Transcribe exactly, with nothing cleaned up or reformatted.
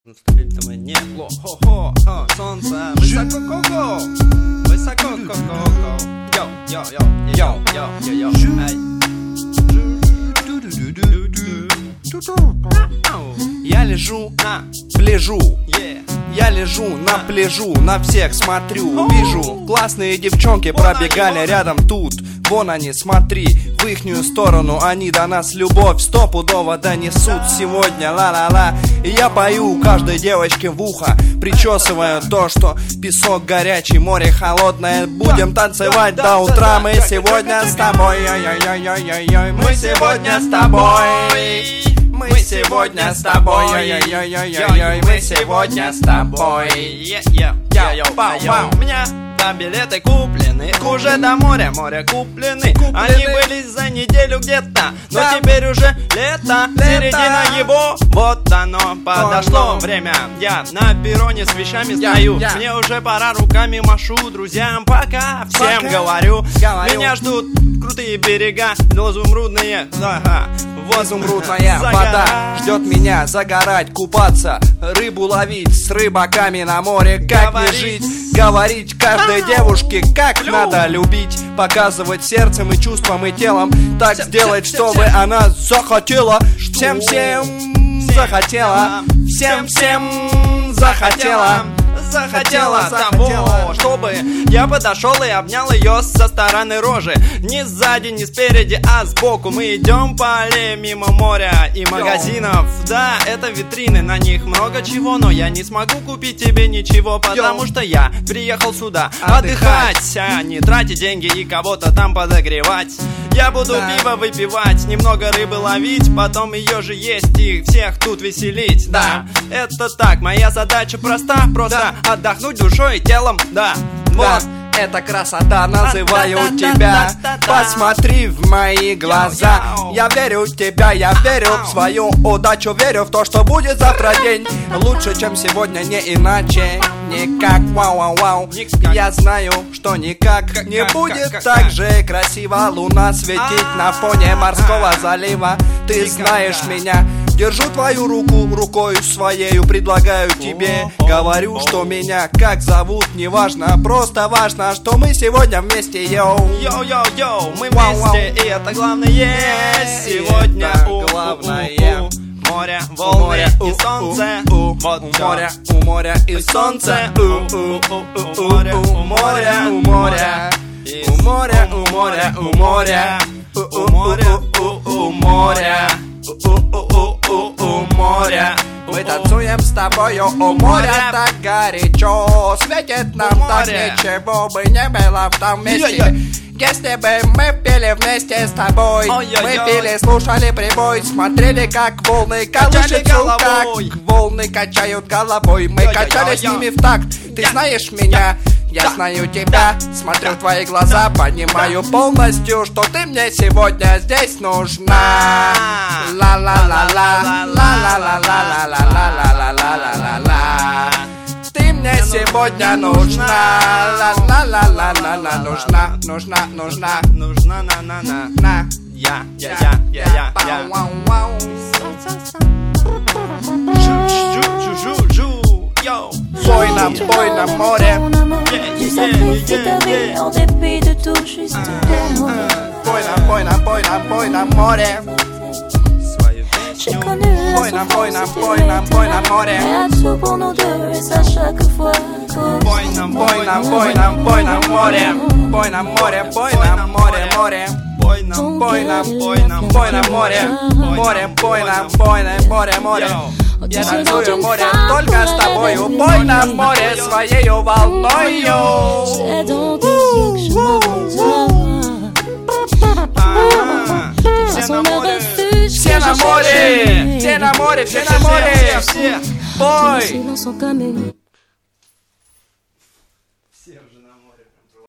Наступительное небо, хо-хо, хо, солнце, высоко-ко-ко, высоко-ко-ко-ко, йо-йо-йо-йо-йо-йо-йо, ай. Я лежу на пляжу, Yeah. я лежу на пляжу, на всех смотрю, вижу, классные девчонки пробегали рядом тут. Вон они, смотри, в ихнюю сторону они до нас любовь стопудово донесут сегодня, ла-ла-ла. И я пою каждой девочке в ухо, причесываю то, что песок горячий, море холодное. Будем танцевать до утра, мы сегодня с тобой, ой-ой-ой-ой-ой, мы сегодня с тобой. Мы сегодня с тобой, ой-ой-ой-ой-ой, мы сегодня с тобой. У меня да, билеты куплены, уже до моря, море куплены. Они были за неделю где-то, но теперь уже лето, середина его. Вот оно подошло время. Я на перроне с вещами стою, мне уже пора, руками машу друзьям. Пока всем говорю, меня ждут крутые берега, изумрудные, ага. Изумрудная вода ждет меня, загорать, купаться, рыбу ловить, с рыбаками на море. Как не жить, говорить каждой девушке, как надо любить, показывать сердцем и чувством и телом, так сделать, чтобы она захотела, всем-всем захотела, всем-всем захотела. Захотела того, чтобы я подошел и обнял ее со стороны рожи. Не сзади, не спереди, а сбоку. Мы идем по аллее мимо моря и магазинов. Да, это витрины, на них много чего, но я не смогу купить тебе ничего, потому что я приехал сюда отдыхать, а не тратить деньги и кого-то там подогревать. Я буду да. пиво выпивать, немного рыбы ловить, потом ее же есть и всех тут веселить. Да, да. Это так, моя задача проста, просто да. отдохнуть душой и телом, да. Вот. Это красота, называю тебя. Посмотри в мои глаза. Я верю в тебя, я верю в свою удачу, верю в то, что будет завтра день лучше, чем сегодня, не иначе. Никак, вау-вау-вау. Я знаю, что никак не будет так же красиво луна светить на фоне морского залива. Ты знаешь меня. Держу твою руку рукой своею, предлагаю тебе. Говорю, что меня как зовут, неважно, просто важно, что мы сегодня вместе, йоу. Йоу-йоу-йоу, мы вместе, и это главное. Сегодня главное. Море, волны и солнце. У моря, у моря и солнце. У моря, у моря, у моря. У моря, у моря, у моря. У моря, у моря. У моря. Мы танцуем с тобою у моря, так горячо. Светит нам так, ничего бы не было в том месте. Если бы мы пели вместе с тобой, мы пели, слушали прибой, смотрели, как волны колышутся, как волны качают головой. Мы качали с ними в такт. Ты знаешь меня, я знаю тебя, смотрю в твои глаза, понимаю полностью, что ты мне сегодня здесь нужна. Ла-ла-ла-ла, ла-ла-ла-ла-ла-ла-ла-ла-ла-ла-ла. Ты мне сегодня нужна. Ла-ла-ла-ла-ла-ла, нужна, нужна, нужна, нужна, на-на-на, на. Я, я, я, я, я, я. Жу-жу-жу-жу-жу, йоу. Пой нам, пой нам, море. Пой нам, пой нам, пой нам, пой нам, море. Poi nam, poi nam, poi nam, poi nam, more. Poi nam, poi nam, poi nam, poi nam, more. Poi nam, more, poi nam, more, more. Poi nam, poi nam, poi nam, poi nam, more. More, poi nam, poi nam, more, more. Я танцую море только с тобою. Пой нам море своею волною. Все на море. Все на море, все на море, все на море. Пой.